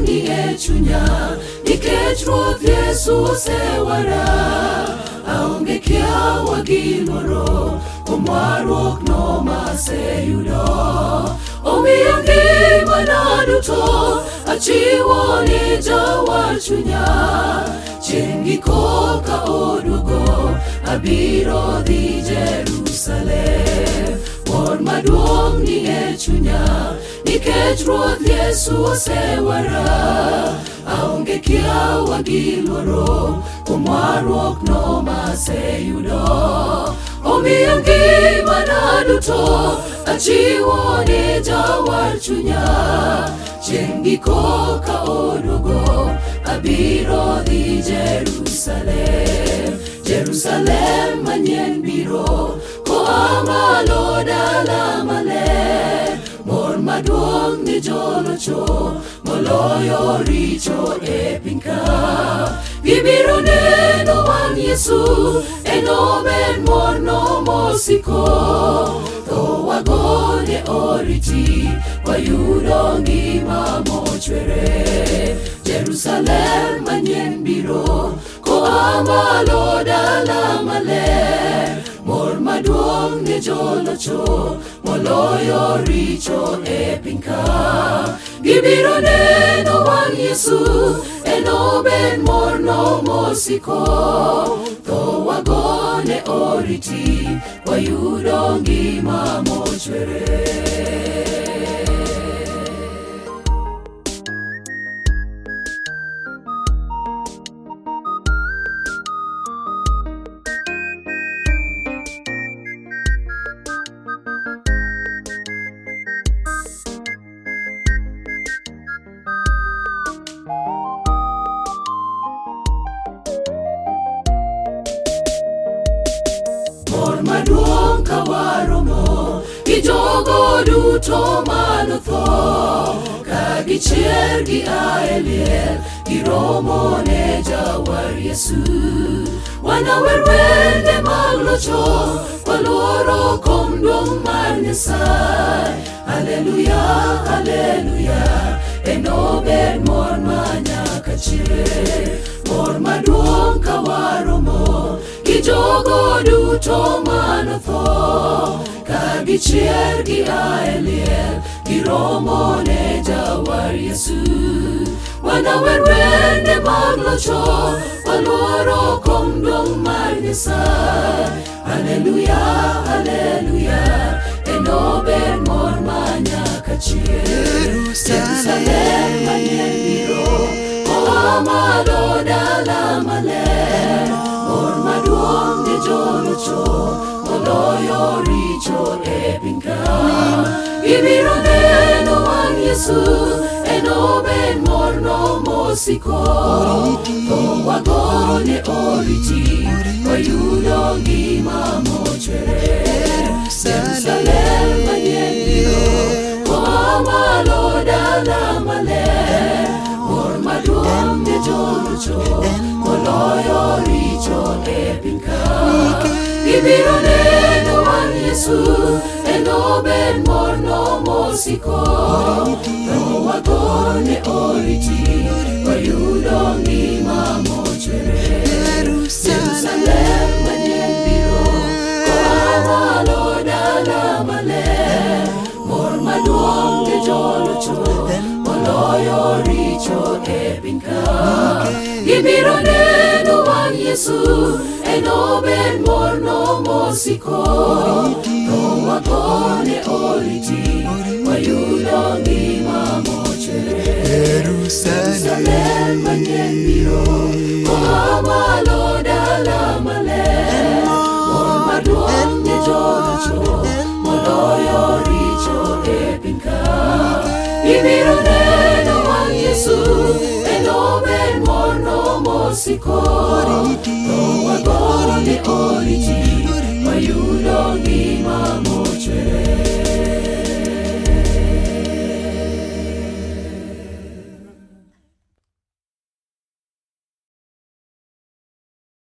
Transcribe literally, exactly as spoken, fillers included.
maduong' ni e chunya, nikech Ruoth Yesu osewara. Aonge kiawa gi luoro, kuom warruokno maseyudo. Omiyo ngimana duto achiwo ni jawar chunya. Chieng' giko ka oduogo, abiro dhi Jerusalem. Mor maduong' ni e chunya, nikech Ruoth Yesu osewara. Aonge kiawa gi luoro, kuom warruokno maseyudo. Omiyo ngimana duto achiwo ni jawar chunya. Chieng' giko ka oduogo, abiro dhi Jerusalem. Jerusalem manyien biro koa malo dala maler. Mor maduong' ni jolocho moloyo richo e piny ka. Gibiro neno wang' Yesu, eno ben morno mosiko. Tho wagone oriti, wayudo ngima mochwere. Jerusalem manyien biro koa malo dala maler. Mor maduong' ni jolocho moloyo richo e piny ka. Gibiro neno wang' Yesu, eno ben morno mosiko. Tho wagone oriti, wayudo ngima mochwere. Mor maduong' kawaromo gi jogo duto manotho, ka gichier gi aeliel giromo ne jawar Yesu. Wanawer wende mag locho, waluoro kom duong' mar Nyasaye. Haleluya, haleluya, eno ber mor manyaka chier. Mor maduong' kawaromo gi jogo duto manotho, ka gichier gi aeliel giromo ne jawar Yesu. Wanawer wende mag locho, waluoro kom duong' mar Nyasaye. Haleluya, haleluya, eno ber mor manyaka chier. Jerusalem manyien biro koa malo dala maler. Mor maduong' ni jolocho moloyo richo e piny ka. Gibiro neno wang' Yesu, eno ben morno mosiko. Tho wagone oriti, wayudo ngima mochwere. Jerusalem manyien biro koa malo dala maler. Mor maduong' ni jolocho moloyo richo e piny ka. Gibiro neno wang' Yesu, eno ben morno mosiko. Tho wagone oriti, wayudo ngima mochwere. Jerusalem manyien biro koa malo dala maler. Mor maduong' ni jolocho moloyo richo e piny ka. Gibiro neno wang' Yesu, eno ben morno mosiko. Tho wagone oriti, wayudo ngima mochwere. Jerusalem manyien biro koa malo dala maler. Mor maduong' ni jolocho moloyo richo e piny ka. Gibiro neno wang' Yesu, eno ben morno mosiko.